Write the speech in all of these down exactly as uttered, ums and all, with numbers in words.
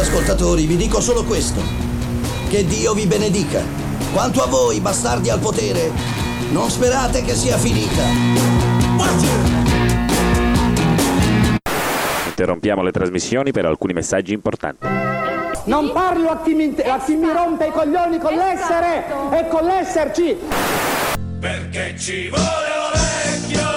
ascoltatori, vi dico solo questo: che Dio vi benedica. Quanto a voi, bastardi al potere, non sperate che sia finita. Interrompiamo le trasmissioni per alcuni messaggi importanti. Non parlo a chi mi, a chi mi rompe i coglioni con l'essere e con l'esserci. Perché ci vuole vecchio.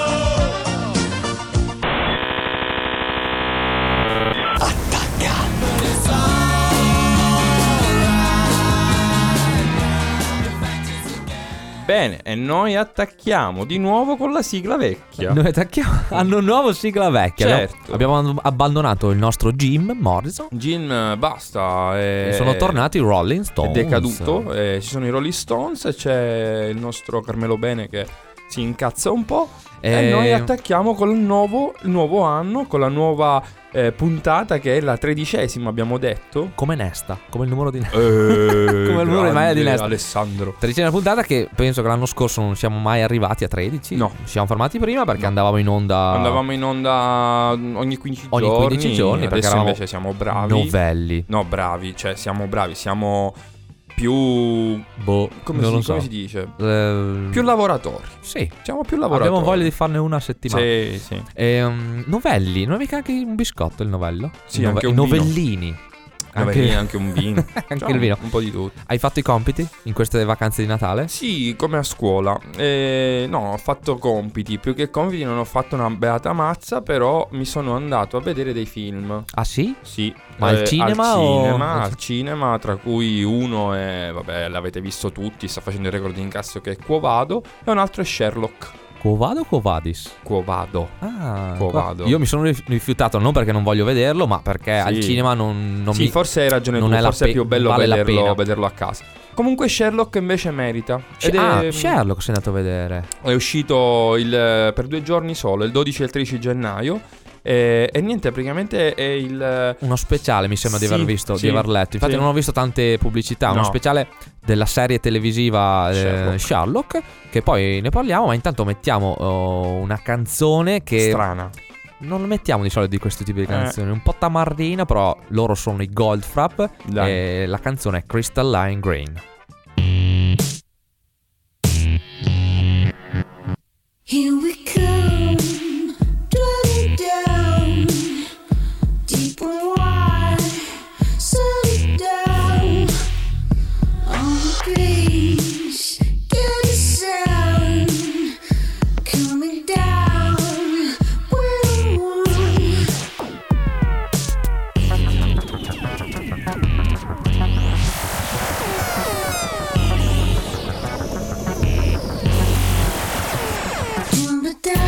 Bene, e noi attacchiamo di nuovo con la sigla vecchia. Noi attacchiamo hanno un nuovo sigla vecchia. Certo. Abbiamo, abbiamo abbandonato il nostro Jim Morrison. Jim basta. È, E sono tornati i Rolling Stones. È decaduto. E ci sono i Rolling Stones e c'è il nostro Carmelo Bene che si incazza un po'. E, E- e noi attacchiamo con il nuovo, il nuovo anno, con la nuova eh, puntata che è la tredicesima, abbiamo detto. Come Nesta, come il numero di Nesta. Eh, Come il numero di maglia di grande Nesta. Alessandro. Tredicesima puntata che penso che l'anno scorso non siamo mai arrivati a tredici. No. Ci siamo fermati prima perché No. andavamo in onda. Andavamo in onda ogni quindici Ogni giorni. quindici giorni, perché Adesso eravamo invece siamo bravi. novelli. No, bravi, cioè siamo bravi, siamo più... Boh, Come, non si, lo so. come si dice? Eh, Più lavoratori. Sì. Siamo più lavoratori. Abbiamo voglia di farne una a settimana. Sì, sì. Ehm, novelli, non è mica anche un biscotto il novello? Sì, I nove- anche i un vino. novellini. Anche, anche un vino. Anche Cioè, il vino. Un po' di tutto. Hai fatto i compiti in queste vacanze di Natale? Sì, come a scuola. Eh, no, ho fatto compiti. Più che compiti non ho fatto una beata mazza, però mi sono andato a vedere dei film. Ah sì? Sì. Ma al cinema al o- cinema, al cinema, tra cui uno è, vabbè, l'avete visto tutti, sta facendo il record di incasso, che è Quo Vado, e un altro è Sherlock. Quo Vado o Quo Vadis? Quo Vado. Ah, Quo qua- Vado. Io mi sono rif- rifiutato non perché non voglio vederlo, ma perché Sì. al cinema non, non sì, mi... forse hai ragione non tu, è la forse è pe- più bello vale la vederlo, pena. vederlo a casa. Comunque Sherlock invece merita. Ed Ah, è, Sherlock sei andato a vedere. è uscito il, per due giorni solo, il dodici e il tredici gennaio. E, e niente, praticamente è il... Uno speciale mi sembra di Sì, aver visto, sì, di aver letto. Infatti sì. non ho visto tante pubblicità. Uno No. speciale della serie televisiva eh, Sherlock. Sherlock, che poi ne parliamo, ma intanto mettiamo oh, una canzone che... strana. Non mettiamo di solito di questo tipo di Eh. canzoni, un po' tamarrina, però loro sono i Goldfrapp Dai. e la canzone è Crystalline Green. Here we come, driving down, deep and wide, settle down on the beach. Get the sound coming down. Woo. Timber down.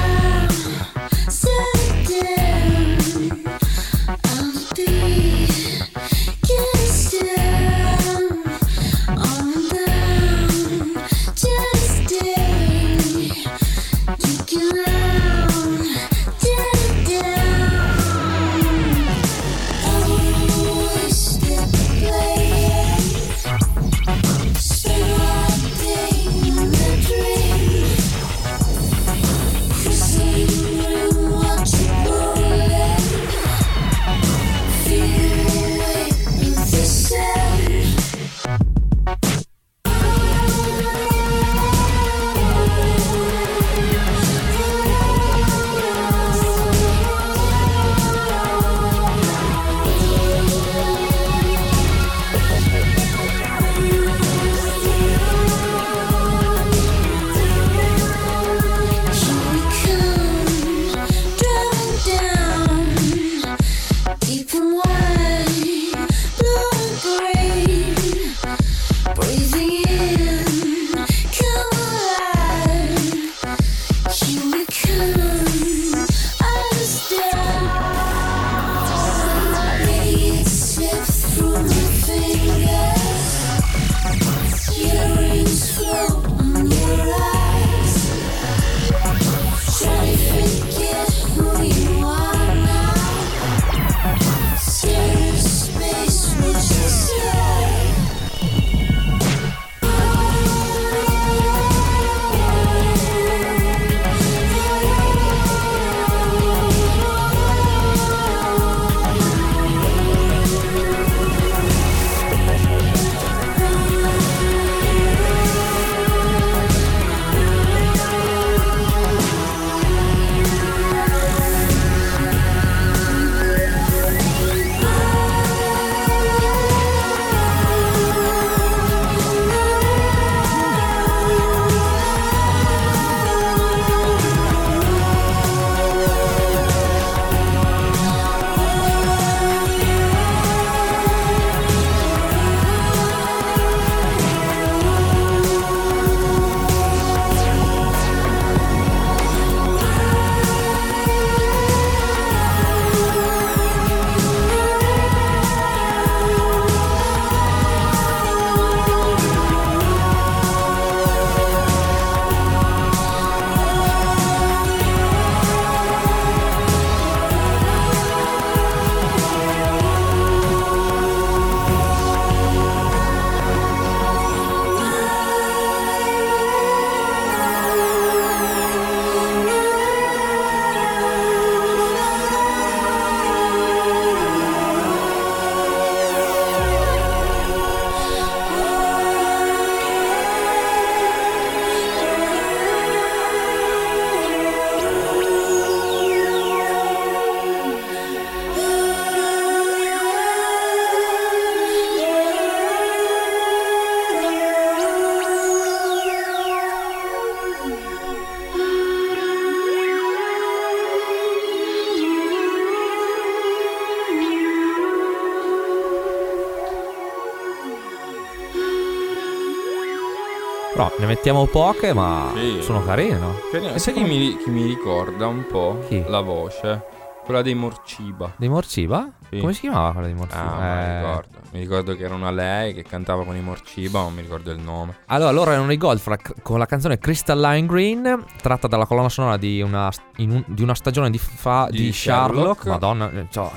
Però ne mettiamo poche, ma Sì. sono carine, no? Che- Sai chi mi, chi mi ricorda un po'? Chi? La voce? Quella dei Morciba. Dei Morciba? Sì. Come si chiamava quella dei Morciba? Ah, ma Eh, mi ricordo. Mi ricordo che era una lei che cantava con i Morciba, non mi ricordo il nome. Allora, loro erano i Goldfrapp con la canzone Crystalline Green, tratta dalla colonna sonora di una, in un- di una stagione di, fa- Di di Sherlock. Sherlock. Madonna, eh, cioè,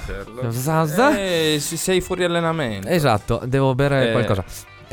Eh, si- sei fuori allenamento. esatto, devo bere Eh. qualcosa.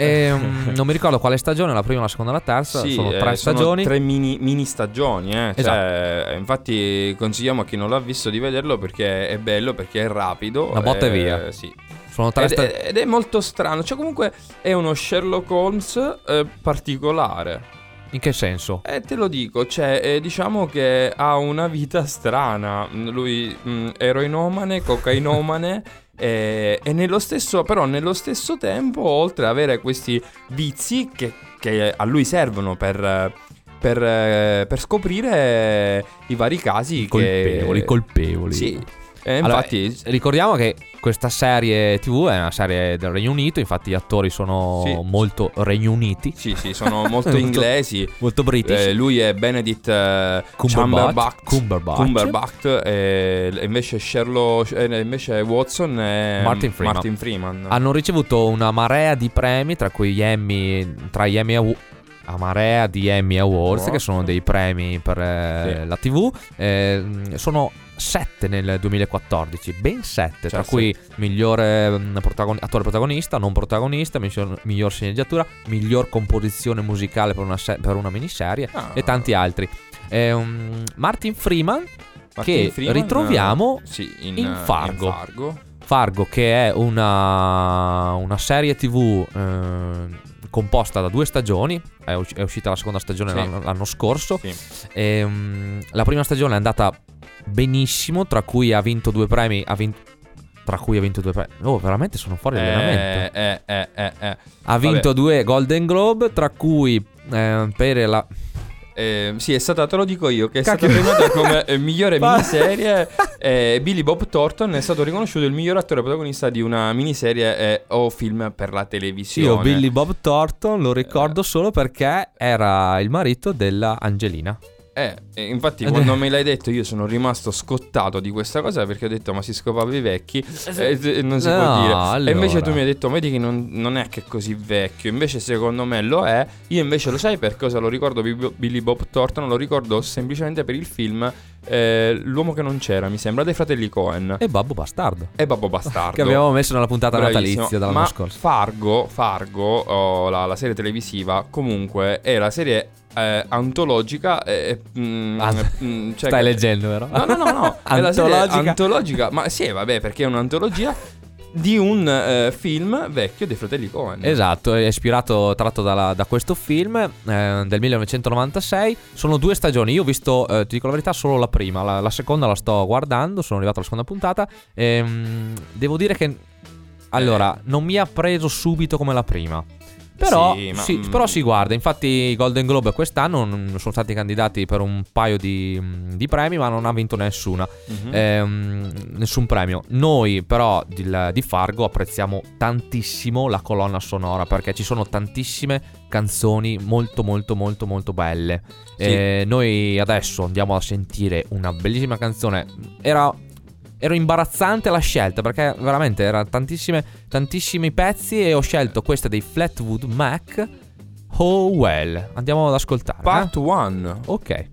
Ehm, non mi ricordo quale stagione, la prima, la seconda, la terza. Sì, sono eh, tre sono stagioni. tre mini, mini stagioni, eh. Esatto. Cioè, infatti consigliamo a chi non l'ha visto di vederlo perché è bello, perché è rapido. Una botta e eh, via. Sì. Sono tre Ed, sta- è- ed è molto strano. Cioè, comunque è uno Sherlock Holmes eh, particolare. In che senso? E te lo dico, cioè, eh, diciamo che ha una vita strana. Lui mh, eroinomane, cocainomane. E, e nello stesso, però, nello stesso tempo, oltre ad avere questi vizi che, che a lui servono per, per, eh, per scoprire i vari casi. I colpevoli, che... colpevoli. Sì. E Allora, infatti, ricordiamo che questa serie tivù è una serie del Regno Unito, infatti gli attori sono Sì. molto Regno Uniti, sì, sì, sono molto Molto- inglesi. molto british. Eh, lui è Benedict eh, Cumberbatch. Cumberbatch, Cumberbatch. Cumberbatch, e invece Sherlock, eh, invece Watson è Martin Freeman. Martin Freeman. Hanno ricevuto una marea di premi, tra cui gli Emmy, tra gli Emmy Awards, a marea di Emmy Awards, Oh. che sono dei premi per eh, Sì. la tivù. Eh, sono sette nel duemilaquattordici, ben sette, tra Cioè, cui migliore mm, protagon- attore protagonista, non protagonista, miglior, miglior sceneggiatura, miglior composizione musicale per una, se- per una miniserie Ah. e tanti altri. Eh, um, Martin Freeman, Martin che Freeman, ritroviamo eh, sì, in, in eh, Fargo. in Fargo. Fargo, che è una, una serie tivù eh, composta da due stagioni. È, usci- è uscita la seconda stagione Sì. l'anno, l'anno scorso. Sì. E, mm, la prima stagione è andata benissimo, tra cui ha vinto due premi. Ha vinto, tra cui ha vinto due premi. Oh, veramente sono fuori allenamento. Eh, eh, eh, eh, eh. Ha vinto Vabbè. due Golden Globe, tra cui eh, per la. Eh, sì, è stata, te lo dico io, che è Cacchio. stata premiata come eh, migliore Ma- miniserie. eh, Billy Bob Thornton è stato riconosciuto il miglior attore protagonista di una miniserie eh, o film per la televisione. Io Billy Bob Thornton lo ricordo solo perché era il marito della Angelina. Eh, eh, infatti Ed è- quando me l'hai detto io sono rimasto scottato di questa cosa, perché ho detto ma si scopava i vecchi e e non si No, può dire. allora. E invece tu mi hai detto vedi che non, non è che è così vecchio, invece secondo me lo è. Io invece lo sai per cosa lo ricordo Bi- Billy Bob Thornton? Lo ricordo semplicemente per il film eh, L'uomo che non c'era, mi sembra, dei fratelli Coen E Babbo Bastardo, e Babbo Bastardo. che abbiamo messo nella puntata Bravissimo. natalizia dell'anno Ma scorso. Fargo, Fargo oh, la, la serie televisiva, comunque è la serie eh, antologica. eh, mm, Ah, mm, cioè Stai che- leggendo, vero? No, no, no, no. È la serie Antologica. antologica. Ma sì, vabbè, perché è un'antologia di un eh, film vecchio dei fratelli Coen. Esatto, è ispirato, tratto dalla- da questo film eh, del millenovecentonovantasei. Sono due stagioni. Io ho visto, eh, ti dico la verità, solo la prima. La, la seconda la sto guardando. Sono arrivato alla seconda puntata. Ehm, devo dire che allora non mi ha preso subito come la prima. Però, Sì, ma- sì, mm. però si guarda. Infatti, i Golden Globe quest'anno non sono stati candidati per un paio di, di premi, ma non ha vinto nessuna. Mhm. Ehm, nessun premio. Noi però di, di Fargo apprezziamo tantissimo la colonna sonora, perché ci sono tantissime canzoni molto molto molto molto belle. Sì. E noi adesso andiamo a sentire una bellissima canzone. Era Ero imbarazzante la scelta, perché veramente erano tantissime, tantissimi pezzi, e ho scelto questa dei Fleetwood Mac, Oh Well. Andiamo ad ascoltare. Part eh? one. Ok.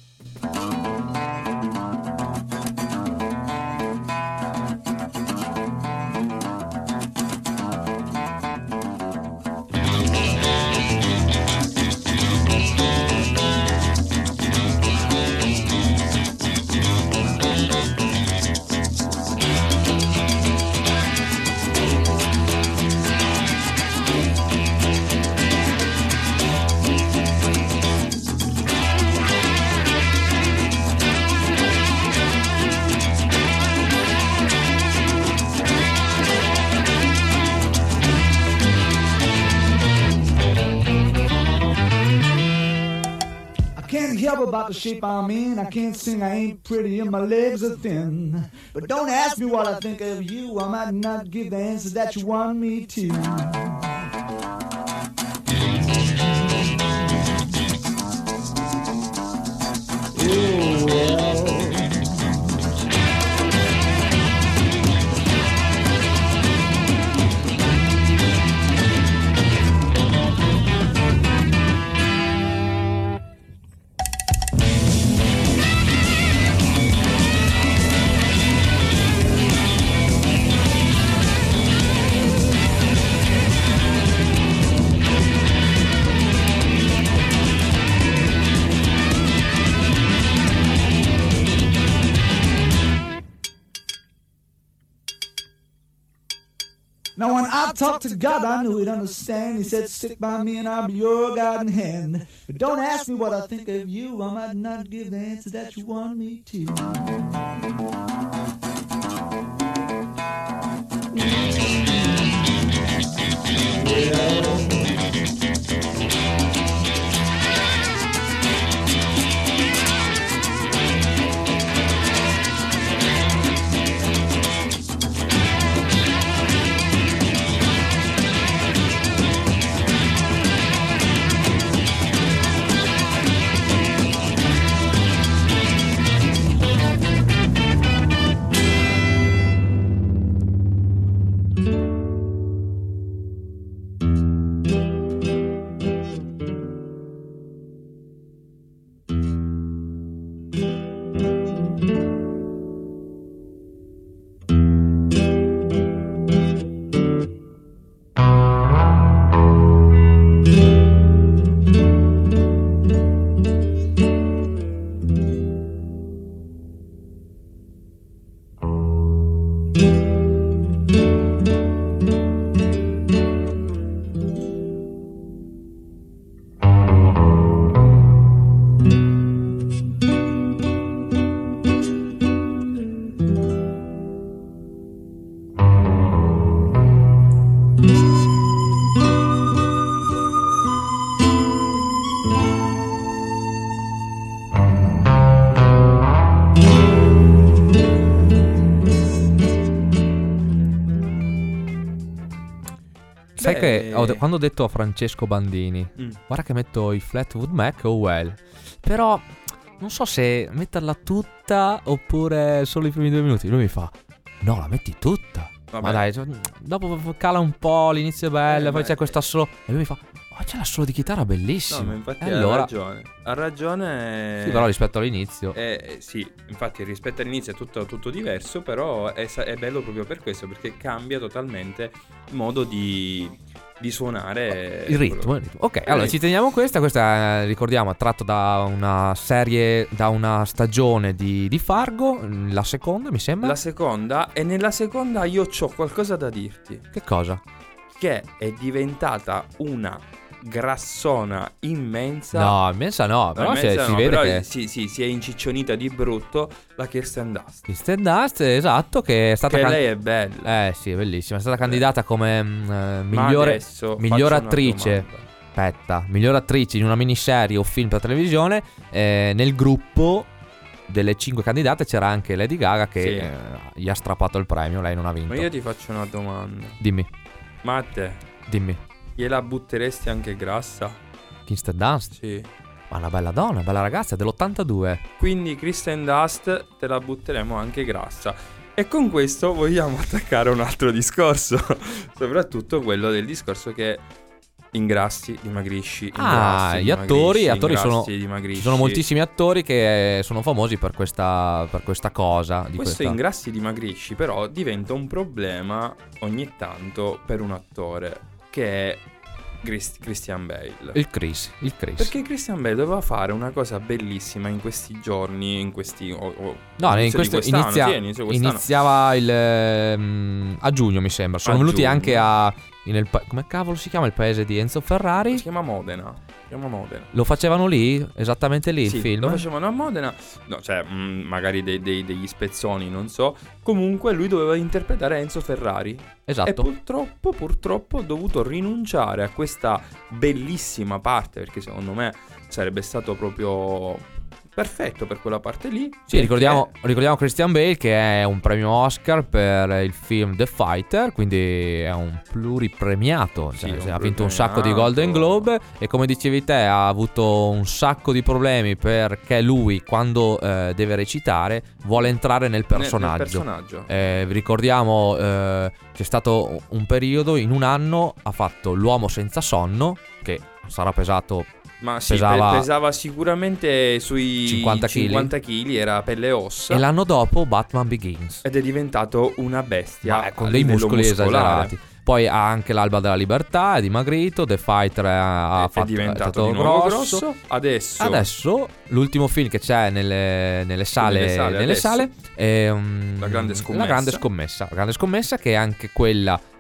Can't help about the shape I'm in. I can't sing, I ain't pretty, and my legs are thin. But don't ask me what I think of you. I might not give the answer that you want me to. Now when I talked to God, I knew he'd understand. He said, stick by me and I'll be your guiding hand. But don't ask me what I think of you. I might not give the answer that you want me to. Sai che ho de- quando ho detto a Francesco Bandini, Mm. guarda che metto i Fleetwood Mac o Well, però non so se metterla tutta oppure solo i primi due minuti. Lui mi fa, no, la metti tutta. Vabbè. Ma dai, cioè, dopo cala un po', l'inizio è bello, Eh, poi beh. c'è questa solo. E lui mi fa, oh, c'è la solo di chitarra bellissima. No, ma infatti e ha allora, ragione. Ha ragione. sì, però rispetto all'inizio. Eh, eh, sì, infatti rispetto all'inizio è tutto, tutto diverso, però è, sa- è bello proprio per questo, perché cambia totalmente il modo di, di suonare. Il ritmo, il ritmo. Ok, allora ci teniamo questa. Questa eh, ricordiamo è tratto da una serie, da una stagione di, di Fargo. La seconda mi sembra. La seconda, e nella seconda io ho qualcosa da dirti, Che cosa? che è diventata una grassona immensa. No, immensa no, però immensa si, no, si vede però che sì, sì, si è inciccionita di brutto la Kirsten Dunst. Kristen Dunst, esatto, che è stata Che can- lei è bella. Eh sì, è bellissima. È stata candidata come mm, eh, Ma migliore adesso miglior faccio una attrice. domanda. Aspetta, miglior attrice in una miniserie o film per televisione. eh, nel gruppo delle cinque candidate c'era anche Lady Gaga che Sì. eh, gli ha strappato il premio, lei non ha vinto. Ma io ti faccio una domanda. Dimmi, Ma a te dimmi. gliela butteresti anche grassa? Kristen Dunst? Sì. Ma una bella donna, bella ragazza, è dell'ottantadue. Quindi Kristen Dunst te la butteremo anche grassa. E con questo vogliamo attaccare un altro discorso. Soprattutto quello del discorso che ingrassi, dimagrisci, Ah, ingrassi, gli attori, dimagrisci, attori sono, ingrassi, dimagrisci. ci sono moltissimi attori che sono famosi per questa, per questa cosa. Di Questo questa... ingrassi, dimagrisci però diventa un problema ogni tanto per un attore, che è Chris- Christian Bale. Il Chris, il Chris. Perché Christian Bale doveva fare una cosa bellissima in questi giorni, in questi... O, o, No, in inizio di questo quest'anno, inizia, sì, inizio quest'anno. iniziava il ehm, a giugno mi sembra. Sono A venuti giugno. anche a in el pa- come cavolo si chiama il paese di Enzo Ferrari? Si chiama Modena. Si chiama Modena. Lo facevano lì, esattamente lì Sì, il film. lo facevano a Modena. No, cioè, mh, magari dei- dei- degli spezzoni, non so. Comunque lui doveva interpretare Enzo Ferrari. Esatto. E purtroppo, purtroppo ho dovuto rinunciare a questa bellissima parte, perché secondo me sarebbe stato proprio perfetto per quella parte lì. Sì, perché- ricordiamo, ricordiamo Christian Bale che è un premio Oscar per il film The Fighter, quindi è un pluripremiato, Sì, cioè, un ha vinto un sacco di pluripremiato. Golden Globe e come dicevi te ha avuto un sacco di problemi perché lui quando eh, deve recitare vuole entrare nel nel- nel personaggio. personaggio. Eh, vi ricordiamo eh, c'è stato un periodo, in un anno ha fatto L'uomo senza sonno, che sarà pesato Ma sì, pesava- pe- pesava sicuramente sui cinquanta chili. cinquanta chili, era pelle e ossa. e l'anno dopo Batman Begins. Ed è diventato una bestia Ma con a dei livello muscoli muscolare. esagerati. Poi ha anche l'Alba della Libertà, è dimagrito. The Fighter ha, ha È- fatto, è diventato stato di nuovo grosso. grosso. Adesso, Adesso l'ultimo film che c'è nelle, nelle sale, Nelle sale nelle adesso. sale è um, La Grande Scommessa. La Grande Scommessa. La Grande Scommessa che è anche quella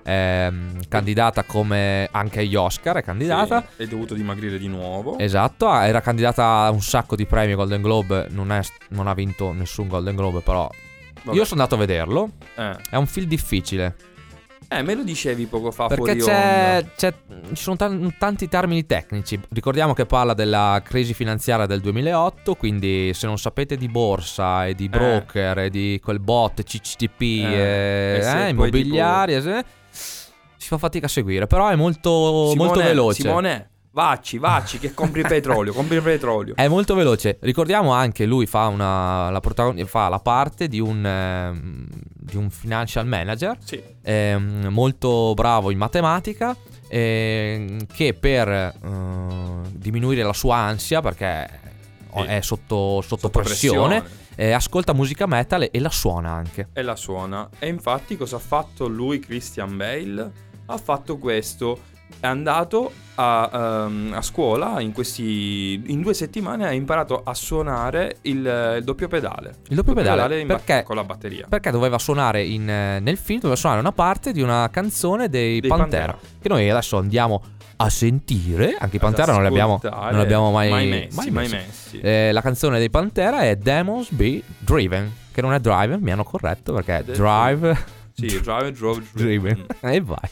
ehm, candidata come anche agli Oscar, è candidata. Sì, è dovuto dimagrire di nuovo. Esatto, era candidata a un sacco di premi Golden Globe, non, è, non ha vinto nessun Golden Globe, però Vabbè. io sono andato a vederlo. Eh. È un film difficile. Eh, me lo dicevi poco fa Perché fuori c'è, onda. c'è, ci sono tan- tanti termini tecnici. Ricordiamo che parla della crisi finanziaria del duemilaotto, quindi se non sapete di borsa e di broker e di quel bot C C T P Eh, e, e se eh, poi immobiliari, se- si fa fatica a seguire, però è molto, Simone, molto veloce. Simone, vacci, vacci che compri petrolio, compri petrolio. È molto veloce. Ricordiamo anche lui fa una la protagon- fa la parte di un ehm, di un financial manager, Sì. ehm, molto bravo in matematica, ehm, che per eh, diminuire la sua ansia, perché Sì. è sotto, sotto, Sotto pressione, pressione. eh, ascolta musica metal e la suona anche. E la suona. E infatti cosa ha fatto lui, Christian Bale? Ha fatto questo. È andato a, ehm, a scuola in questi in due settimane ha imparato a suonare il, il doppio pedale. Il doppio pedale, in ba- perché- con la batteria. Perché doveva suonare in, eh, nel film, doveva suonare una parte di una canzone dei, Dei Pantera, Pantera. che noi adesso andiamo a sentire. Anche i Pantera non li abbiamo, ascoltare, non li abbiamo mai, mai messi, mai messi. Eh, la canzone dei Pantera è Demons Be Driven, che non è Driven, mi hanno corretto perché è Detto- Drive Sì, Drive, Drove, Driven. E vai.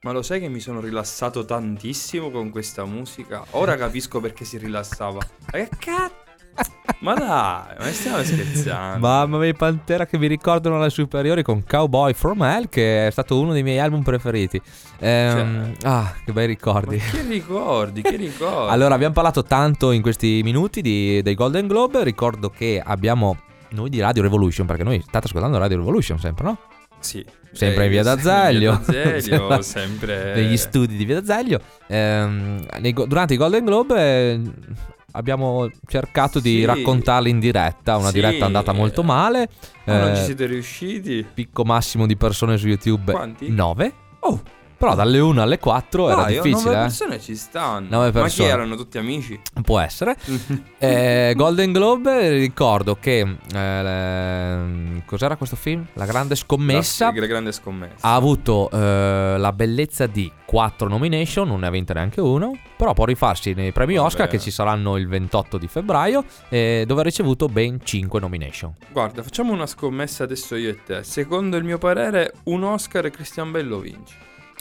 Ma lo sai che mi sono rilassato tantissimo con questa musica? Ora capisco perché si rilassava. Ma che cazzo? Ma dai, ma stiamo scherzando. Mamma mia, Pantera che mi ricordano alle superiori con Cowboy From Hell, che è stato uno dei miei album preferiti. Ehm, Cioè. Ah, che bei ricordi. Ma che ricordi, che ricordi? Allora, abbiamo parlato tanto in questi minuti di, dei Golden Globe. Ricordo che abbiamo noi di Radio Revolution, perché noi state ascoltando Radio Revolution sempre, no? Sì. Sempre Eh, in via d'Azeglio, Via d'Azeglio, sempre negli studi di via d'Azeglio. Ehm, nei go- durante i Golden Globe eh, abbiamo cercato di Sì. raccontarli in diretta. Una Sì. diretta andata molto male. Ma non Eh, ci siete riusciti? Picco massimo di persone su YouTube Quanti? nove. Oh, Però dalle uno alle quattro era dai, difficile, nove eh. persone ci stanno. Nove Ma persone. chi erano? Tutti amici? Può essere. eh, Golden Globe, ricordo che eh, le- cos'era questo film? La grande scommessa. La, la grande scommessa. Ha avuto eh, la bellezza di quattro nomination, non ne ha vinte neanche uno. Però può rifarsi nei premi Vabbè. Oscar che ci saranno il ventotto di febbraio, eh, dove ha ricevuto ben cinque nomination. Guarda, facciamo una scommessa adesso io e te. Secondo il mio parere, un Oscar e Christian Bale lo vince.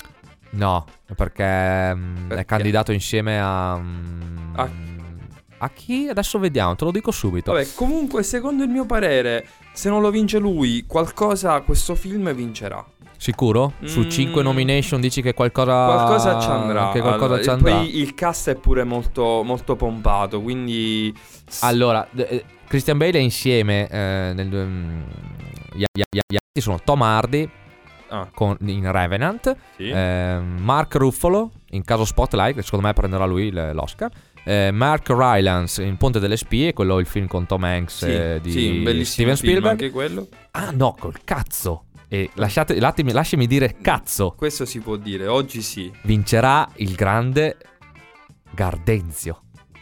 No, perché, mm, Perché? è candidato insieme a... mm, A- a chi? Adesso vediamo, te lo dico subito. Vabbè, comunque, secondo il mio parere, se non lo vince lui, qualcosa questo film vincerà. Sicuro? Su Mm. cinque nomination dici che qualcosa... Qualcosa ci andrà. Che qualcosa Allora, ci e andrà. Poi il cast è pure molto, molto pompato, quindi... Allora, d- eh, Christian Bale è insieme eh, nel, mm, gli, gli, gli, gli altri sono Tom Hardy Ah, con, in Revenant, sì. eh, Mark Ruffalo in caso Spotlight, che secondo me prenderà lui l- l'Oscar, eh, Mark Rylance in Ponte delle Spie, quello il film con Tom Hanks Sì, eh, di sì, un bellissimo Steven film, Spielberg. anche quello. Ah no, col cazzo. E lasciate, lasciami, lasciami dire cazzo. Questo si può dire, oggi sì. Vincerà il grande Gardenzio.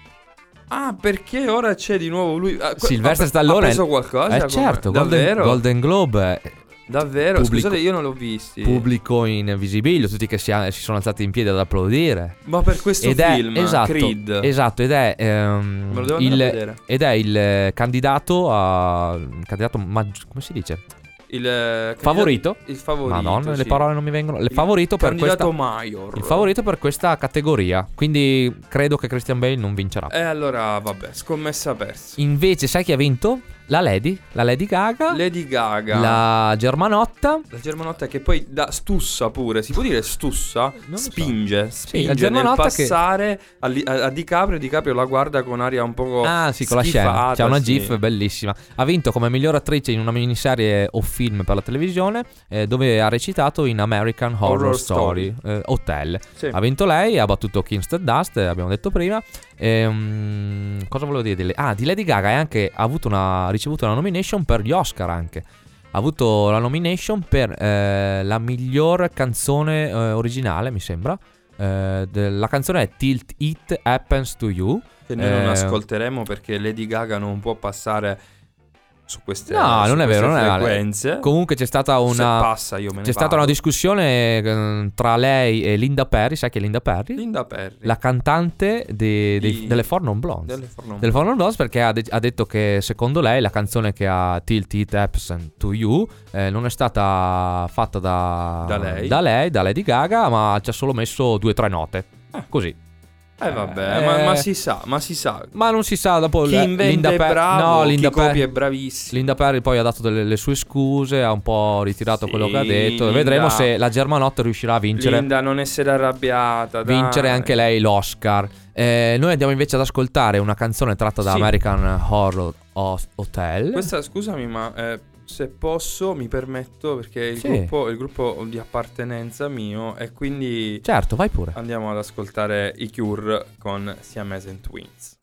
Ah, perché ora c'è di nuovo lui? Ah, que- Sylvester ha, Stallone. Ha preso qualcosa? Eh come- certo, Golden, Davvero? Golden Globe, eh, Davvero? Pubblico- Scusate, io non l'ho visti. pubblico in visibilio, tutti che si, si sono alzati in piedi ad applaudire. Ma per questo ed è film, esatto, Creed. esatto, ed è ehm, Me lo devo andare il, a vedere. ed è il eh, candidato a candidato maggi- come si dice? Il eh, Favorito? Il favorito. Madonna, le sì. parole non mi vengono. Il Il favorito per candidato questa Major. il favorito per questa categoria. Quindi credo che Christian Bale non vincerà. E allora, vabbè, scommessa persa. Invece, sai chi ha vinto? La Lady, la Lady Gaga, Lady Gaga. la Germanotta. La Germanotta che poi da stussa pure, si può dire stussa? lo so. Spinge, la spinge nel Germanotta che- passare a, Li- a- a DiCaprio, DiCaprio la guarda con aria un po' Ah, sì, con la scena. schifata, C'è una sì. gif bellissima. Ha vinto come miglior attrice in una miniserie o film per la televisione, eh, dove ha recitato in American Horror, Horror Story, eh, Hotel. Sì. Ha vinto lei, ha battuto Kingston Dust, eh, abbiamo detto prima. Ehm, cosa volevo dire? di le- Ah, di Lady Gaga ha anche ha avuto una, ricevuto una nomination per gli Oscar anche. Ha avuto la nomination per eh, la miglior canzone eh, originale, mi sembra. Eh, de- la canzone è Till It Happens to You. Che noi non Eh, ascolteremo perché Lady Gaga non può passare su queste, No, su non è queste vero, non è male. frequenze. Comunque c'è stata Se una passa io me ne c'è stata vado. una discussione eh, tra lei e Linda Perry, sai chi è Linda Perry? Linda Perry. La cantante de- dei- Di- delle Four Non Blondes. Delle Forlorn Delle Four Non Blondes, perché ha, de- ha detto che secondo lei la canzone che ha Till It Happens to You eh, non è stata fatta da, Da lei. da lei, da Lady Gaga, ma ci ha solo messo due o tre note. Così. Eh vabbè, Eh, ma, ma si sa, ma si sa. Ma non si sa, dopo Chi le- inventa Linda è Per- bravo, no, chi Linda Per- copia è bravissimo. Linda Perry poi ha dato delle, le sue scuse, ha un po' ritirato Sì, quello che ha detto. Linda- Vedremo se la Germanotta riuscirà a vincere, Linda, non essere arrabbiata, dai. vincere anche lei l'Oscar. Eh, noi andiamo invece ad ascoltare una canzone tratta da Sì. American Horror Ho- Hotel. Questa, scusami, ma eh, se posso mi permetto perché il Sì. gruppo il gruppo di appartenenza mio e quindi Certo, vai pure. andiamo ad ascoltare i Cure con Siamese Twins.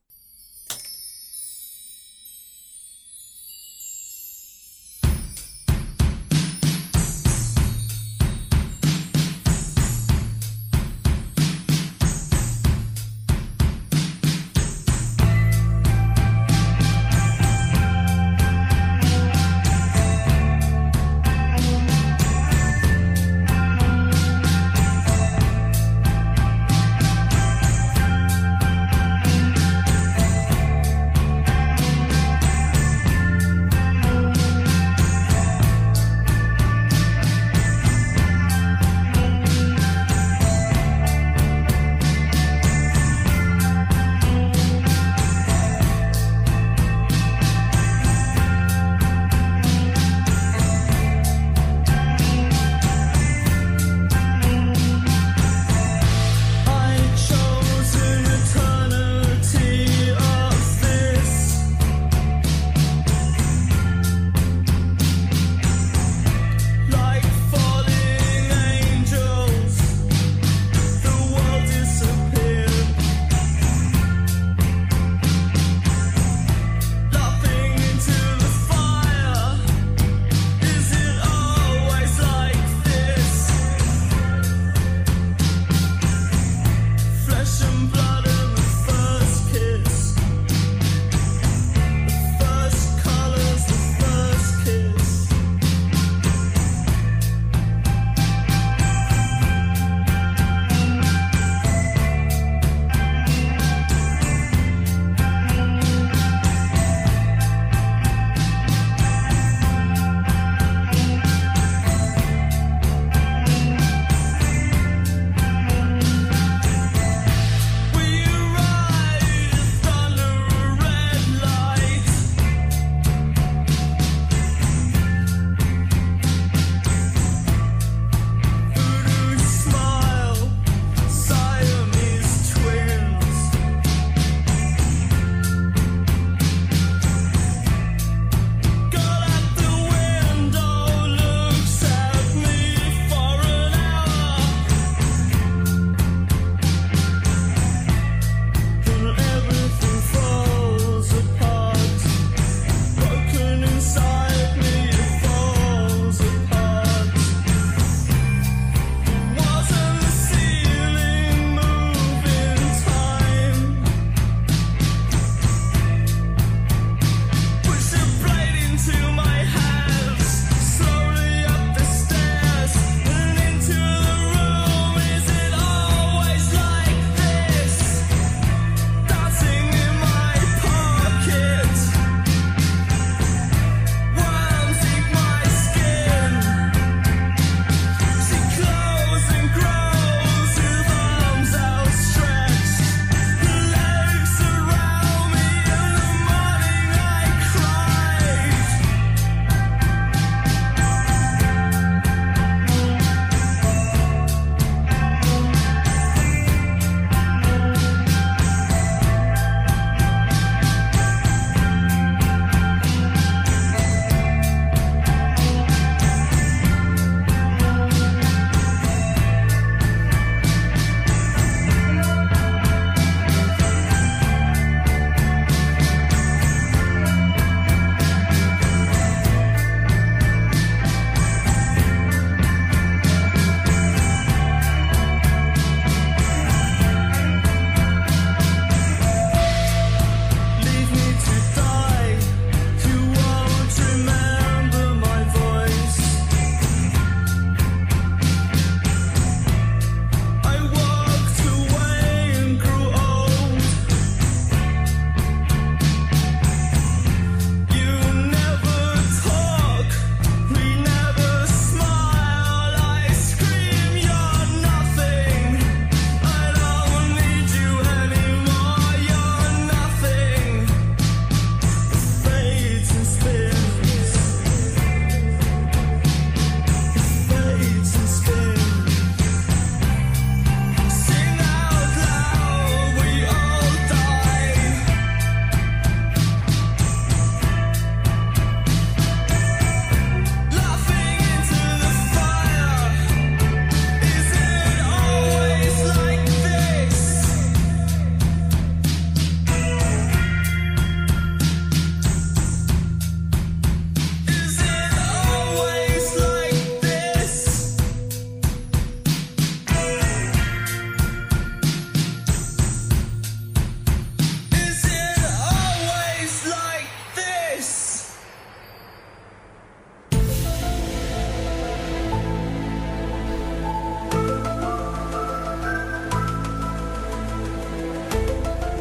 Thank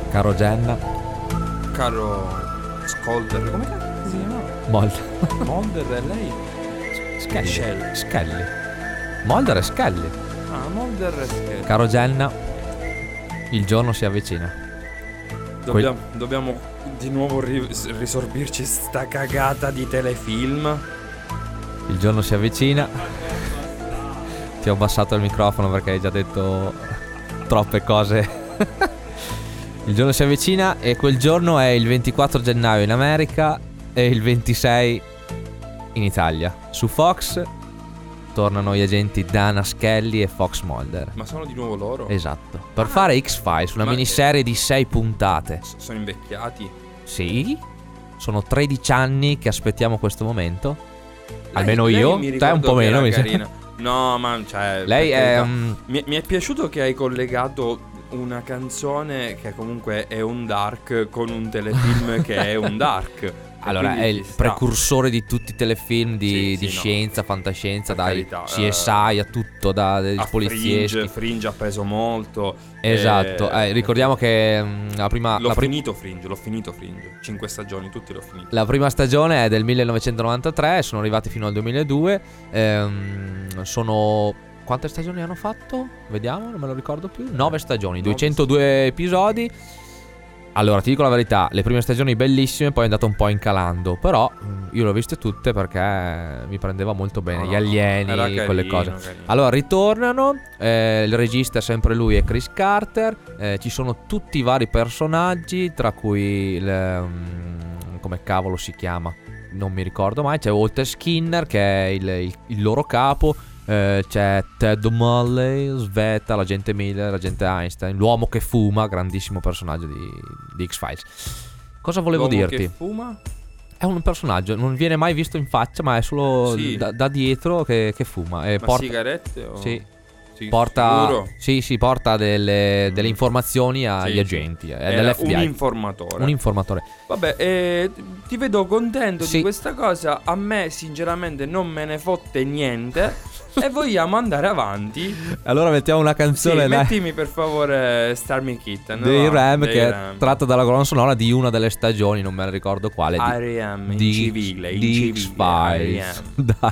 Caro Jenna. Caro Scolder, come cazzo si chiama? Mulder. Mulder e lei? Skelly. Shell. Skelly. Mulder e Skelly. Ah, Mulder e Skelly. Caro Jenna, il giorno si avvicina. Dobbiamo, dobbiamo di nuovo ri- risorbirci sta cagata di telefilm. Il giorno si avvicina. Ti ho abbassato il microfono perché hai già detto troppe cose. Il giorno si avvicina e quel giorno è il ventiquattro gennaio in America e il ventisei in Italia. Su Fox tornano gli agenti Dana Skelly e Fox Mulder. Ma sono di nuovo loro? Esatto. Per fare X-Files, una Ma- miniserie di sei puntate. S- sono invecchiati. Sì. Sono tredici anni che aspettiamo questo momento. Lei- Almeno lei io. mi Te un ricordo po' che meno era mi sa. carina. No, ma cioè Lei per è carità. um, mi, mi è piaciuto che hai collegato una canzone che comunque è un dark con un telefilm che è un dark. allora quindi è il ci sta. precursore di tutti i telefilm di, Sì, di sì, no. scienza, fantascienza, Per dai carità, C S I a tutto, da dei A polizieschi. Fringe, Fringe ha preso molto. Esatto. eh, Eh, ricordiamo che mm, la prima L'ho la, pri- finito Fringe, l'ho finito Fringe. Cinque stagioni, tutti l'ho finito. la prima stagione è del millenovecentonovantatré, sono arrivati fino al duemiladue. Ehm, sono quante stagioni hanno fatto? Vediamo, non me lo ricordo più. Nove stagioni, duecentodue episodi. Allora, ti dico la verità, le prime stagioni bellissime, poi è andato un po' incalando. Però mm, io le ho viste tutte perché mi prendeva molto bene. No, Gli no, alieni, era carino, quelle cose. carino. Allora, ritornano. eh, il regista è sempre lui, è Chris Carter. eh, Ci sono tutti i vari personaggi, tra cui il, mm, come cavolo si chiama? Non mi ricordo mai. C'è Walter Skinner, che è il, il- il loro capo. Eh, c'è Ted O'Malley, Sveta, l'agente Miller, l'agente Einstein, l'uomo che fuma, grandissimo personaggio di, di X-Files. Cosa volevo L'uomo dirti? che fuma? È un personaggio, non viene mai visto in faccia, ma è solo Sì. da, da dietro che, che fuma. E Ma porta, sigarette o... sì, Sì, porta, sicuro? sì, sì, porta delle, delle informazioni agli Sì, agenti. È Era dell'F B I. un informatore. Un informatore. Vabbè, eh, ti vedo contento Sì. di questa cosa. A me sinceramente non me ne fotte niente. E vogliamo andare avanti. Allora mettiamo una Sì, canzone, dai, mettimi per favore Starmy Kitten dei va, Ram, dei che Ram. è tratta dalla colonna sonora di una delle stagioni, non me la ricordo quale. di- R E M in di, civile, in di civile, X-Files. R E M. Dai.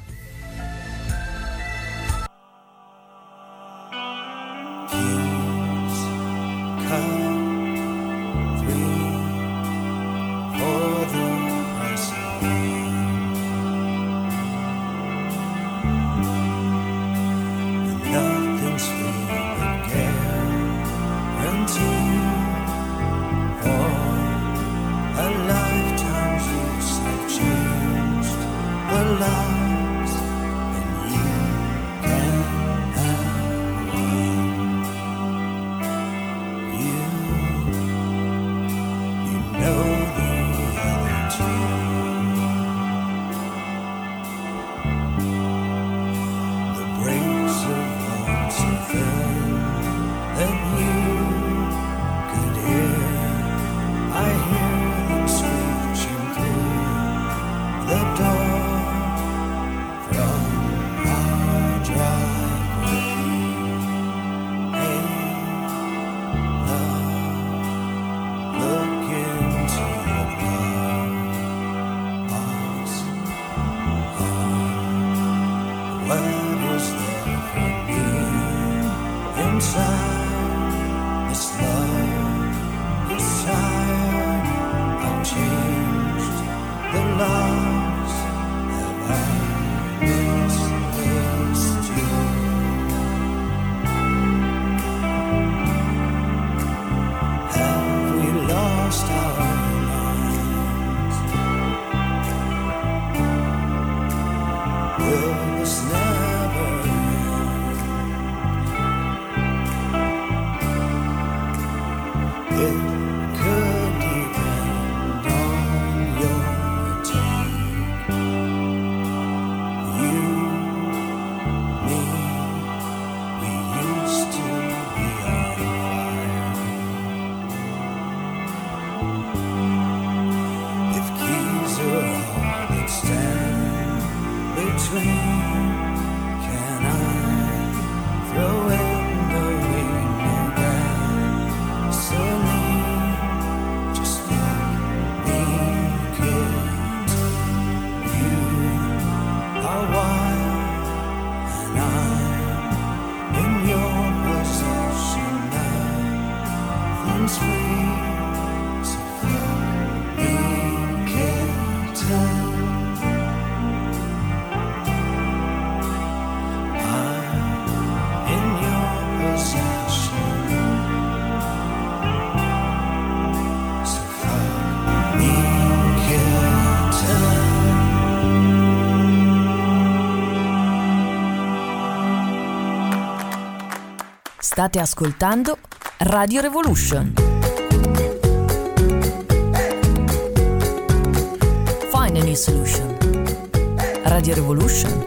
Nothing's free but guaranteed for a lifetime's use have changed the lives, and you can have one. You, you know the other two. The breaks of one so thin that you could hear. I hear them screeching through the door from our driveway. Hey, love, look into your glove box. What is there for me inside this love? This time I've changed the laws. Have I missed this too? Have we lost our minds? Will this never end? State ascoltando Radio Revolution. Find a new solution. Radio Revolution.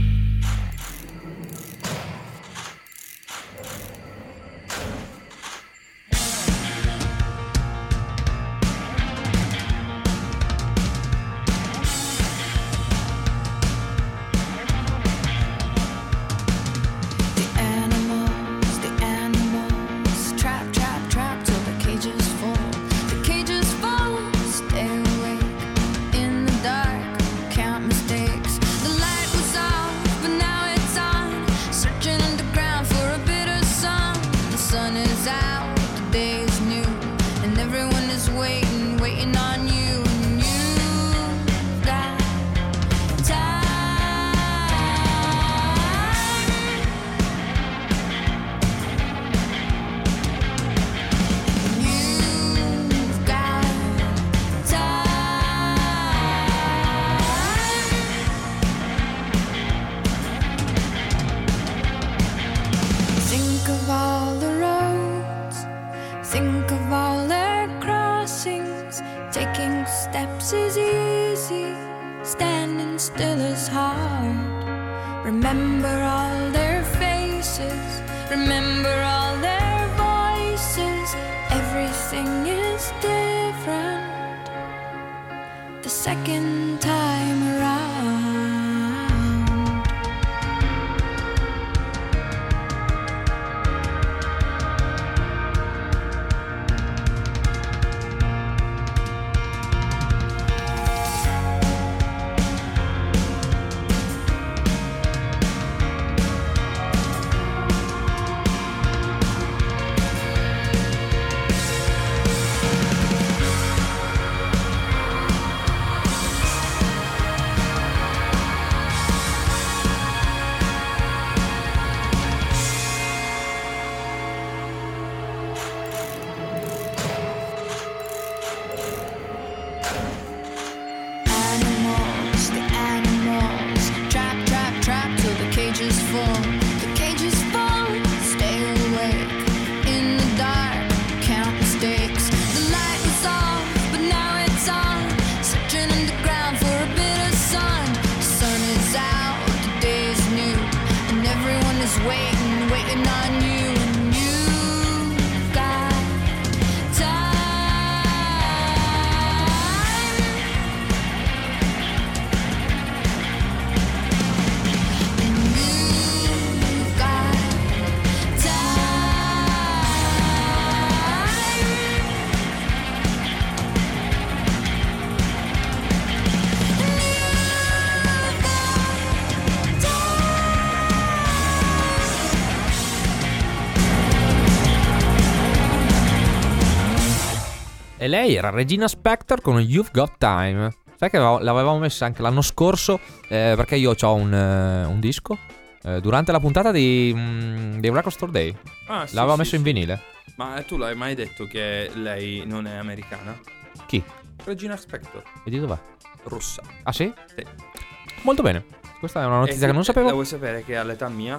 E lei era Regina Spektor con You've Got Time. Sai che l'avevamo messa anche l'anno scorso, eh, perché io ho un, uh, un disco eh, durante la puntata di, mm, dei Record Store Day. Ah, sì, l'avevo sì, messo sì. in vinile. Ma tu l'hai mai detto che lei non è americana? Chi? Regina Spektor. E di dov'è? Russa. Ah sì? Sì. Molto bene. Questa è una notizia E che non sapevo. La vuoi sapere che all'età mia?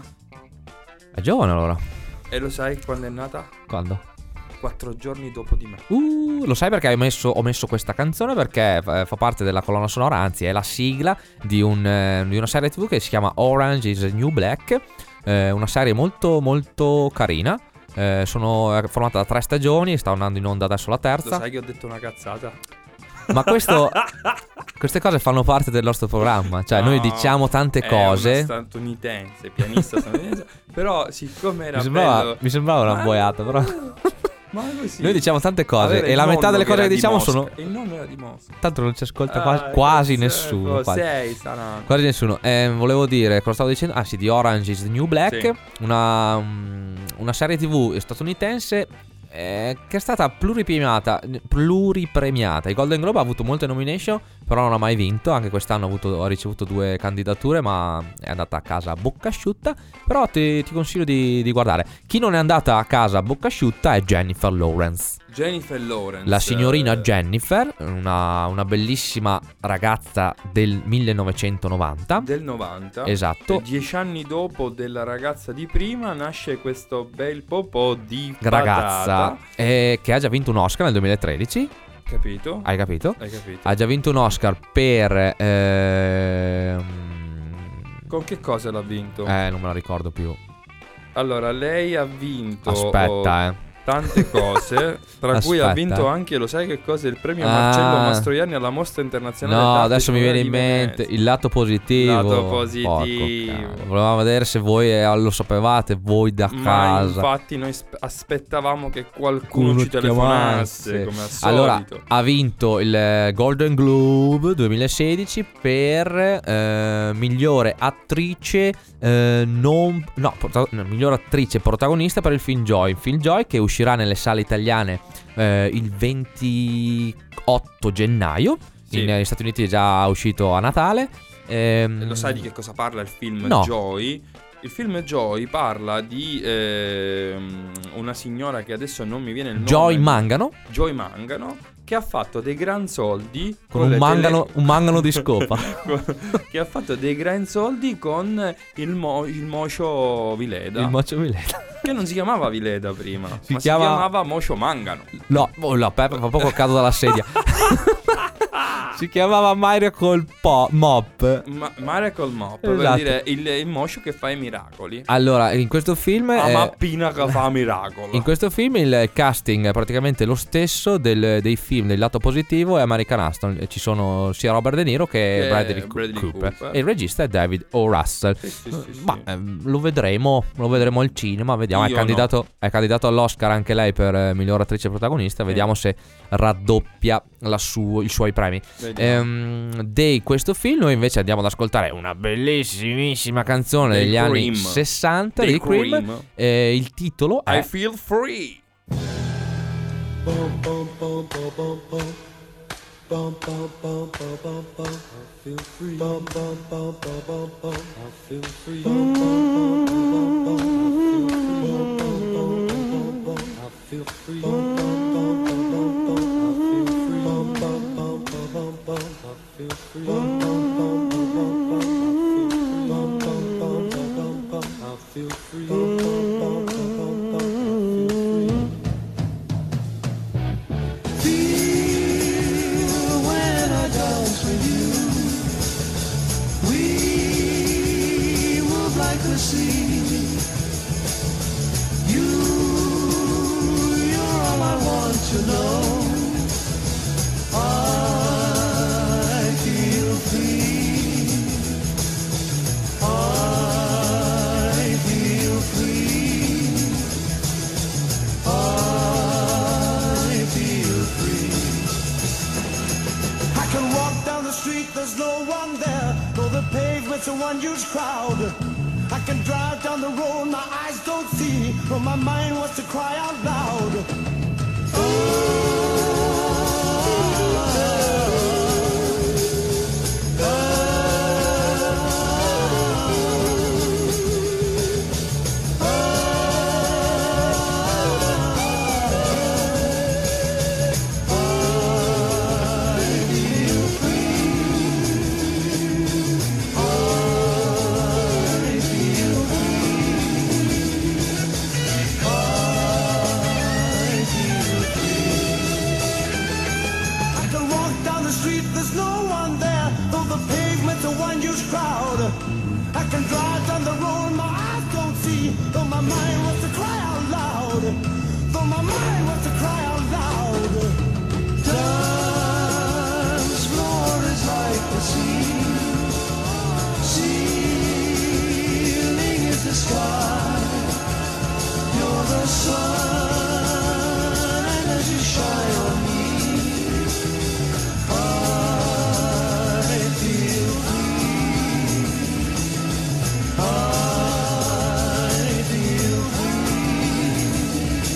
È giovane allora. E lo sai quando è nata? Quando? Quattro giorni dopo di me. Uh, lo sai perché ho messo, ho messo questa canzone? Perché eh, fa parte della colonna sonora, anzi è la sigla di, un, eh, di una serie tivù che si chiama Orange is the New Black. eh, Una serie molto molto carina. eh, Sono è formata da tre stagioni, sta andando in onda adesso la terza. Lo sai che ho detto una cazzata? Ma questo queste cose fanno parte del nostro programma. Cioè No, noi diciamo tante è cose. È statunitense, pianista statunitense. Però siccome era Mi sembrava, bello... mi sembrava una Ma- boiata, però. Ma così. Noi diciamo tante cose Avere e il la metà nonno delle cose era che di diciamo Mosca. sono... Il nonno era di Mosca. Tanto non ci ascolta Ah, quasi, quasi cazzo, nessuno. Quasi. Sei, sarà. Quasi nessuno. Eh, volevo dire, cosa stavo dicendo? Ah sì, di Orange is the New Black. Sì. Una, um, una serie tivù statunitense eh, che è stata pluripremiata. Pluripremiata. I Golden Globe ha avuto molte nomination, però non ha mai vinto. Anche quest'anno ha, avuto, ha ricevuto due candidature, ma è andata a casa a bocca asciutta. Però ti, ti consiglio di, di guardare. Chi non è andata a casa a bocca asciutta è Jennifer Lawrence. Jennifer Lawrence, la signorina eh... Jennifer, una, una bellissima ragazza del millenovecentonovanta. Del novanta. Esatto. E dieci anni dopo della ragazza di prima nasce questo bel popò di ragazza patata. eh, che ha già vinto un Oscar nel duemilatredici. Capito? Hai capito? Hai capito? Ha già vinto un Oscar per ehm... Con che cosa l'ha vinto? Eh, non me la ricordo più. Allora, lei ha vinto Aspetta, oh, eh tante cose, tra cui ha Aspetta. vinto anche, lo sai che cosa? Il premio Ah. Marcello Mastroianni alla Mostra Internazionale No, d'Arte adesso mi viene in Cinema di mente Venezia. il lato positivo. Lato positivo. Porco cavolo. Volevamo vedere se voi eh, lo sapevate, voi da Ma casa. infatti noi sp- aspettavamo che qualcuno Uno ci telefonasse, chiamasse. come al solito. Allora, ha vinto il eh, Golden Globe duemilasedici per eh, migliore attrice eh, non no, prota- no, miglior attrice protagonista per il film Joy. Il film Joy che uscirà nelle sale italiane eh, il ventotto gennaio. Sì. In, negli Stati Uniti è già uscito a Natale. Ehm, Lo sai di che cosa parla il film No. Joy? Il film Joy parla di ehm, una signora che adesso non mi viene il nome. Joy Mangano Joy Mangano, che ha fatto dei gran soldi con un le mangano, tele- un mangano di scopa. che ha fatto dei gran soldi con il, mo- il Mocio Vileda. Il Mocio Vileda. Che non si chiamava Vileda prima, Si ma chiama- si chiamava Mocio Mangano. No, oh, la Peppe fa poco caso dalla sedia. Si chiamava Miracle Po- Mop. Ma- Miracle Mop Esatto. vuol dire il, il Mocio che fa i miracoli. Allora, in questo film La eh, mappina che fa miracolo. in questo film il casting è praticamente lo stesso del- dei film del lato positivo è American Hustle. Ci sono sia Robert De Niro che, Che Bradley, Bradley Cooper. Cooper. E il regista è David O. Russell. Sì, sì, sì, sì. Ma ehm, lo vedremo, lo vedremo al cinema, vediamo. È Io candidato, è candidato all'Oscar anche lei per eh, miglior attrice protagonista. Vediamo se raddoppia la su- i suoi premi. Vediamo. Ehm, di questo film noi invece andiamo ad ascoltare una bellissimissima canzone Dei degli anni Cream. sessanta Dei dei Cream. Cream. Eh, il titolo I è feel free. When I dance with you, we move like the sea. You, you're all I want to know. I feel free. I feel free. I feel free. I can walk down the street, there's no one there. Though the pavement's a one-huge crowd. I can drive down the road, my eyes don't see, but my mind wants to cry out loud. I can walk down the street, there's no one there. Though the pavement's a one-huge crowd. I can drive down the road, my eyes don't see. Though my mind wants to cry out loud. Though my mind wants to cry out loud. Dance floor is like the sea. Ceiling is the sky. You're the sun, and as you shine on me, I feel free. I feel free.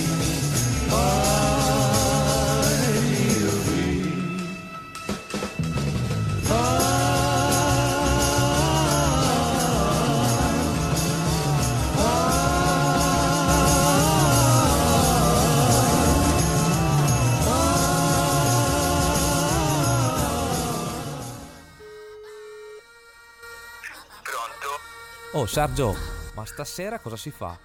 Oh Sergio, ma stasera cosa si fa?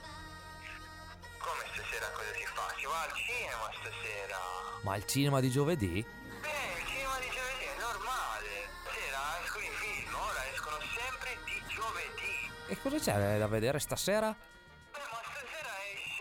Come stasera cosa si fa? Si va al cinema stasera. Ma il cinema di giovedì? Beh, il cinema di giovedì è normale. Stasera escono i film, ora escono sempre di giovedì. E cosa c'è da vedere stasera? Beh, ma stasera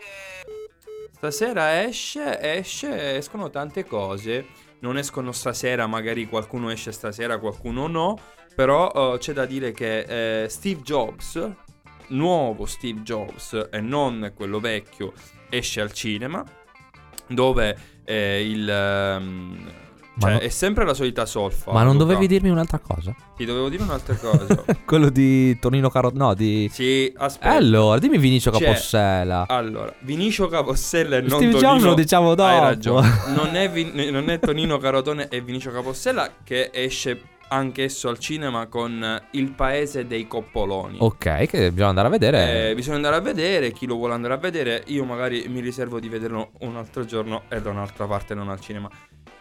esce... Stasera esce, esce, escono tante cose. Non escono stasera, magari qualcuno esce stasera, qualcuno no. Però uh, c'è da dire che eh, Steve Jobs, nuovo Steve Jobs e non quello vecchio, esce al cinema, dove eh, il... Um, cioè, no- è sempre la solita solfa. Ma non Luca. dovevi dirmi un'altra cosa? Ti dovevo dire un'altra cosa. Quello di Tonino Caro... No, di... Sì, aspetta. Allora, dimmi Vinicio C'è- Capossela. Allora, Vinicio Capossela e non Steve Tonino. Jobs lo diciamo dopo. Hai ragione. Non è, Vin- non è Tonino Carotone, è Vinicio Capossela, che esce anch'esso al cinema con Il Paese dei Coppoloni. Ok, che bisogna andare a vedere. Eh, bisogna andare a vedere, chi lo vuole andare a vedere. Io magari mi riservo di vederlo un altro giorno e da un'altra parte, non al cinema.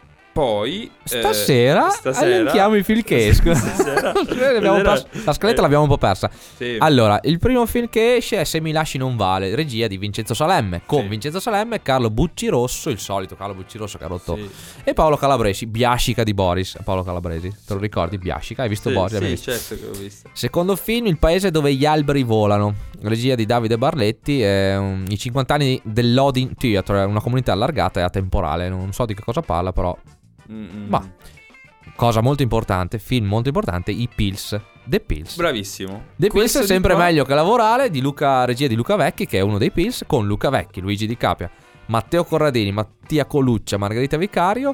Poi Stasera, eh, stasera elenchiamo i film che escono. Stasera, Abbiamo stasera- perso- la scaletta l'abbiamo un po' persa. Sì. Allora, il primo film che esce è Se mi lasci non vale, regia di Vincenzo Salemme, con Sì. Vincenzo Salemme, Carlo Buccirosso, il solito Carlo Buccirosso che ha rotto, Sì. e Paolo Calabresi, Biascica di Boris. Paolo Calabresi, te lo ricordi? Biascica, hai visto Sì, Boris? sì, L'hai visto? certo che l'ho visto. Secondo film, Il paese dove gli alberi volano, regia di Davide Barletti, è un- i cinquanta anni dell'Odin Theatre, una comunità allargata e atemporale, non so di che cosa parla, però... Mm-mm. Ma cosa molto importante, film molto importante, i Pills. The Pills. Bravissimo. The Pills Questo è di sempre qua- meglio che lavorare, di Luca, regia di Luca Vecchi, che è uno dei Pills, con Luca Vecchi, Luigi Di Capria, Matteo Corradini, Mattia Coluccia, Margherita Vicario,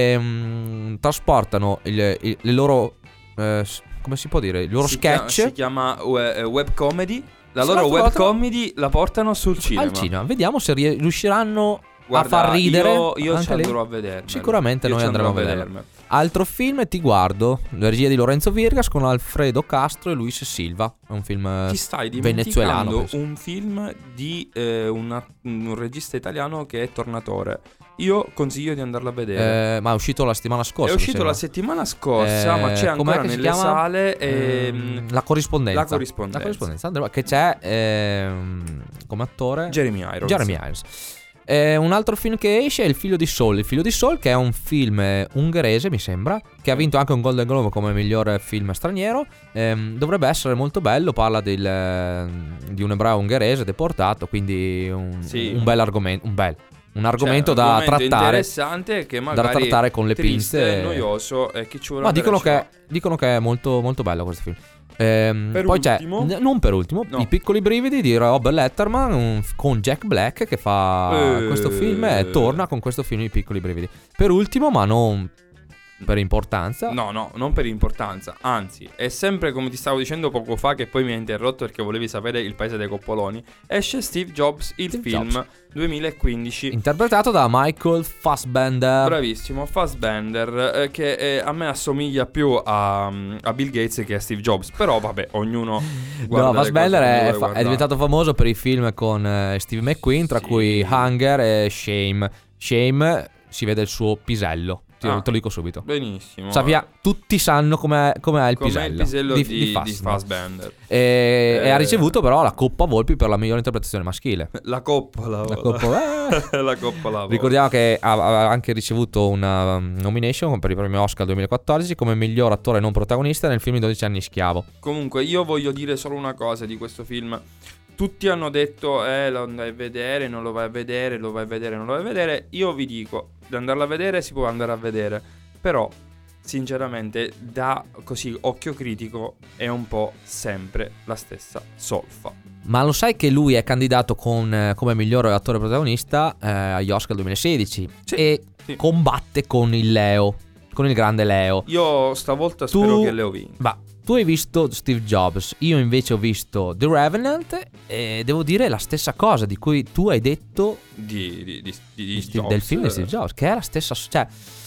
ehm, trasportano il- il- le loro, eh, s- come si può dire, i loro si chiama- sketch si chiama we- eh, web comedy. La Sì, loro l'altra web volta- comedy la portano sul cinema. al cinema. Vediamo se rie- riusciranno Guarda, a far ridere. Io, io anche ci lì. andrò a vedermelo. Sicuramente Io noi ci andremo a andrò vederlo. Altro film, Ti guardo, la regia di Lorenzo Virgas con Alfredo Castro e Luis Silva. È un film eh, Ti stai venezuelano. dimenticando penso. un film di eh, una- un regista italiano che è Tornatore. Io consiglio di andarlo a vedere. Eh, ma è uscito la settimana scorsa. è mi uscito sembra. la settimana scorsa, Eh, ma c'è com'è ancora che si nelle chiama? sale. ehm, Ehm, la corrispondenza. La corrispondenza. La corrispondenza. Andrea- Che c'è ehm, come attore Jeremy Irons. Jeremy Irons. Eh, un altro film che esce è Il figlio di Sol. Il figlio di Sol, che è un film eh, ungherese, mi sembra, che ha vinto anche un Golden Globe come miglior film straniero. Ehm, dovrebbe essere molto bello. Parla del, eh, di un ebreo ungherese deportato. Quindi un, Sì. un bel argomento. Un bel un argomento Cioè, da argomento trattare. interessante che magari Da trattare con le triste, pinze. noioso e chi ci vuole Ma andare dicono ci va. che, dicono che è molto, molto bello questo film. Ehm, Per poi ultimo? c'è, n- non per ultimo, No. I piccoli brividi di Robert Letterman un f- con Jack Black che fa Eh. questo film e torna con questo film I piccoli brividi. Per ultimo, ma non per importanza, No, no, non per importanza, anzi, è sempre come ti stavo dicendo poco fa, che poi mi hai interrotto perché volevi sapere Il paese dei coppoloni. Esce Steve Jobs, il Steve film Jobs. duemilaquindici. interpretato da Michael Fassbender. Bravissimo, Fassbender, eh, che eh, a me assomiglia più a, a Bill Gates che a Steve Jobs. Però vabbè, ognuno guarda No, le Fassbender cose come è, vuole fa- è guardare. diventato famoso per i film con eh, Steve McQueen, tra Sì. cui Hunger e Shame. Shame si vede il suo pisello. Ti, Ah. te lo dico subito. Benissimo. Sappia, tutti sanno com'è, com'è il Com'è pisello, il pisello di, di, Fassbender. Fassbender. E, e Eh. ha ricevuto però la Coppa Volpi per la migliore interpretazione maschile. La coppola. La Coppa, eh. La coppola. Ricordiamo che ha, ha anche ricevuto una um, nomination per i premi Oscar duemilaquattordici come miglior attore non protagonista nel film I dodici anni schiavo. Comunque io voglio dire solo una cosa di questo film. Tutti hanno detto eh lo andai a vedere, non lo vai a vedere, lo vai a vedere, non lo vai a vedere. Io vi dico, di andarlo a vedere si può andare a vedere, però sinceramente da così occhio critico è un po' sempre la stessa solfa. Ma lo sai che lui è candidato con, eh, come miglior attore protagonista eh, agli Oscar duemilasedici Sì, e sì. combatte con il Leo, con il grande Leo. Io stavolta Tu- spero che Leo vinca. Ma tu hai visto Steve Jobs, io invece ho visto The Revenant e devo dire la stessa cosa di cui tu hai detto Di, di, di, di, di di Steve- Jobs. del film di Steve Jobs, che è la stessa, cioè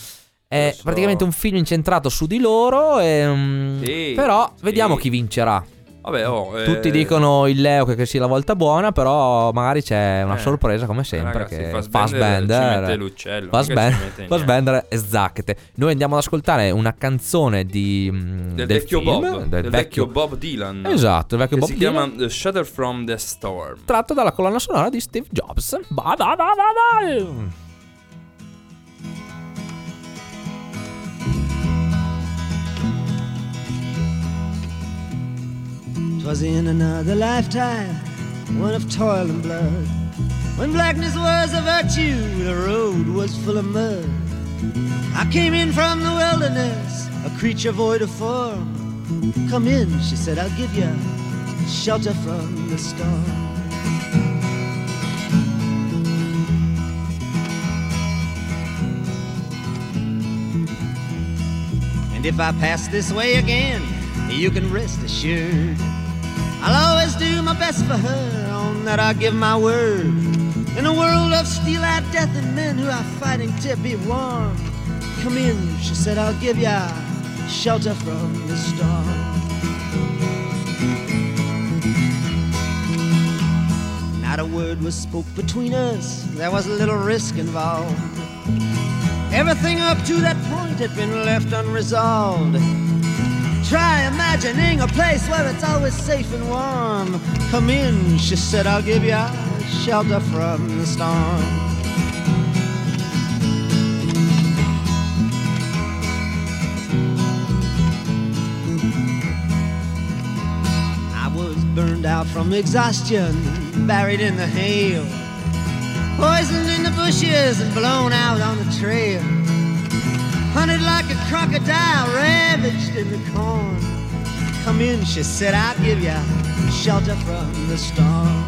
è Lo so. praticamente un film incentrato su di loro, e, mm, Sì, però sì. vediamo chi vincerà. Vabbè, oh, eh, Tutti dicono il Leo che, che sia la volta buona, però magari c'è una Eh, sorpresa come sempre. ragazzi, che Fassbender ci mette l'uccello, mica ci Fassbender, mette niente. Fassbender e zacchete. Noi andiamo ad ascoltare una canzone di, mm, Del, del vecchio film, Bob, del, vecchio Bob Dylan. Esatto, il vecchio che Bob si Dylan, chiama The Shutter from the Storm. tratto dalla colonna sonora di Steve Jobs. Vai, vai, vai, vai, vai. Twas in another lifetime, one of toil and blood, when blackness was a virtue, the road was full of mud. I came in from the wilderness, a creature void of form. Come in, she said, I'll give you shelter from the storm. And if I pass this way again, you can rest assured I'll always do my best for her, on that I give my word. In a world of steel-eyed death and men who are fighting to be warm, come in, she said, I'll give ya shelter from the storm. Not a word was spoke between us, there was a little risk involved. Everything up to that point had been left unresolved. Try imagining a place where it's always safe and warm. Come in, she said, I'll give you shelter from the storm. I was burned out from exhaustion, buried in the hail, poisoned in the bushes and blown out on the trail. Hunted like a crocodile, ravaged in the corn. Come in, she said, I'll give you shelter from the storm.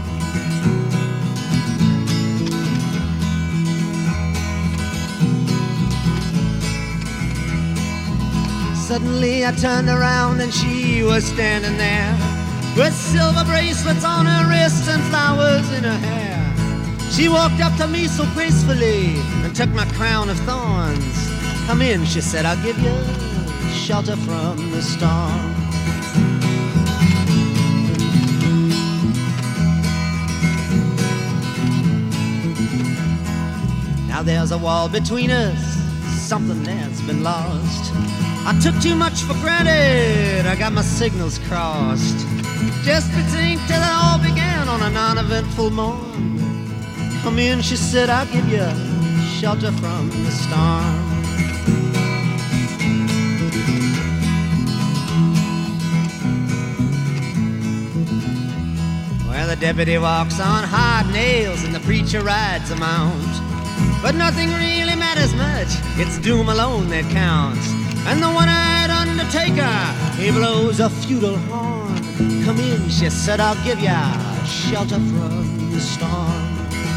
Suddenly I turned around and she was standing there, with silver bracelets on her wrists and flowers in her hair. She walked up to me so gracefully and took my crown of thorns. Come in, she said, I'll give you shelter from the storm. Now there's a wall between us, something that's been lost. I took too much for granted, I got my signals crossed. Just pretend till it all began on a non-eventful morn. Come in, she said, I'll give you shelter from the storm. Well, the deputy walks on hard nails and the preacher rides a mount. But nothing really matters much, it's doom alone that counts. And the one-eyed undertaker, he blows a feudal horn. Come in, she said, I'll give ya shelter from the storm.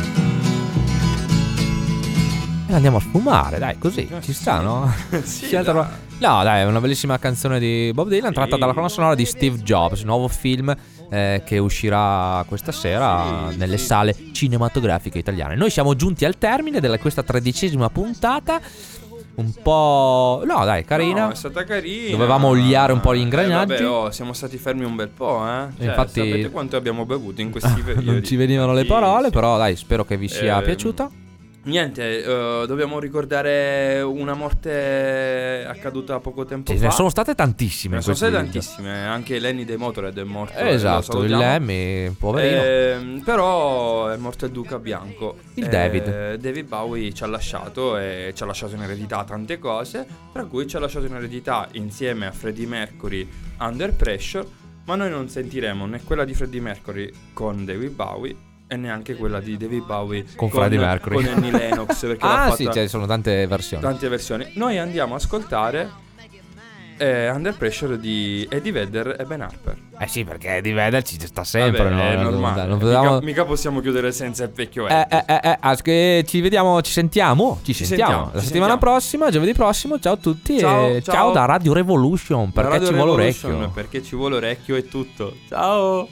E andiamo a fumare, dai, così ci sta, no? Sì, Scelta- dai. No, dai, è una bellissima canzone di Bob Dylan, tratta Sì. dalla colonna sonora di Steve Jobs, nuovo film eh, che uscirà questa sera Sì, nelle sì. sale cinematografiche italiane. Noi siamo giunti al termine della questa tredicesima puntata. Un po'... no, dai, carina. No, è stata carina. Dovevamo oliare un po' gli Eh, ingranaggi. vabbè, oh, siamo stati fermi un bel po', eh. Cioè, Infatti- sapete quanto abbiamo bevuto in questi periodi? Non ci venivano le parole, Sì, sì. però dai, spero che vi sia Ehm, piaciuta. Niente, eh, dobbiamo ricordare una morte accaduta poco tempo Ce fa. ne sono state tantissime. Ne in sono state questi video. tantissime, anche Lenny dei Motorhead è morto. Eh, lo esatto, il salutiamo. Lemmy, poverino. Ehm, però è morto il Duca Bianco. Il Eh, David. David Bowie ci ha lasciato e ci ha lasciato in eredità tante cose, tra cui ci ha lasciato in eredità insieme a Freddie Mercury Under Pressure, ma noi non sentiremo né quella di Freddie Mercury con David Bowie e neanche quella di David Bowie Con Freddie Mercury. con Annie Lennox, perché l'ha Ah, fatta sì, cioè, ci sono tante versioni. tante versioni. Noi andiamo a ascoltare eh, Under Pressure di Eddie Vedder e Ben Harper. Eh sì, perché di Vedder ci sta sempre. Vabbè, no? è Non- normale. non potevamo- mica, mica possiamo chiudere senza il vecchio Eh, Eddie. eh, eh, eh, ah, che ci vediamo, ci sentiamo. Ci, Ci sentiamo. sentiamo, La ci settimana sentiamo. prossima, giovedì prossimo. Ciao a tutti. Ciao, e ciao. ciao da Radio Revolution. La Perché Radio ci vuole Revolution, orecchio. Perché ci vuole orecchio e tutto. Ciao.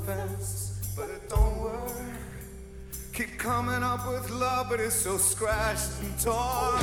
fence, but it don't work. Keep coming up with love, but it's so scratched and torn.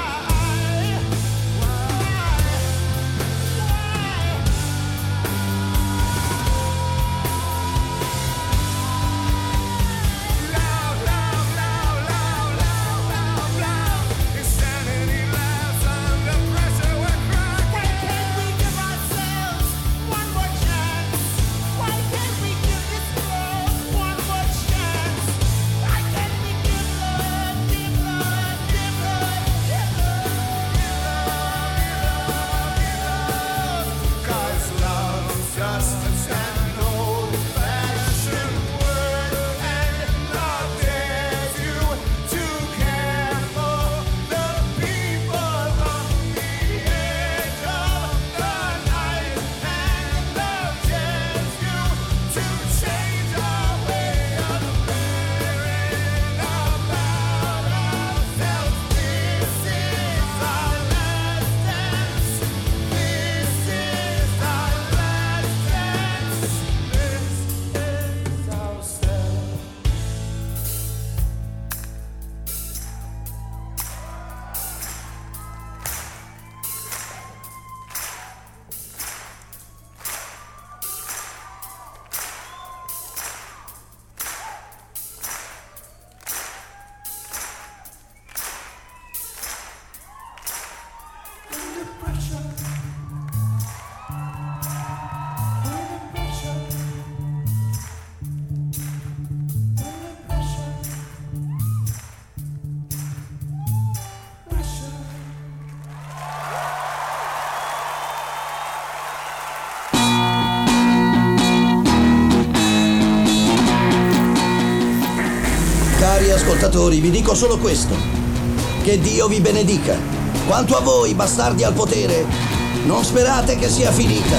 Cari ascoltatori, vi dico solo questo: che Dio vi benedica. Quanto a voi, bastardi al potere, non sperate che sia finita.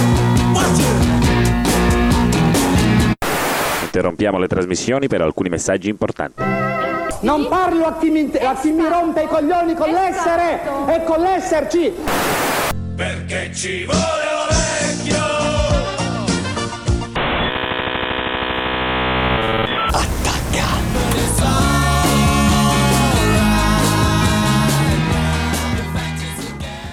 Interrompiamo le trasmissioni per alcuni messaggi importanti. Non parlo a chi mi, a chi mi rompe i coglioni con l'essere e con l'esserci. Perché ci vuole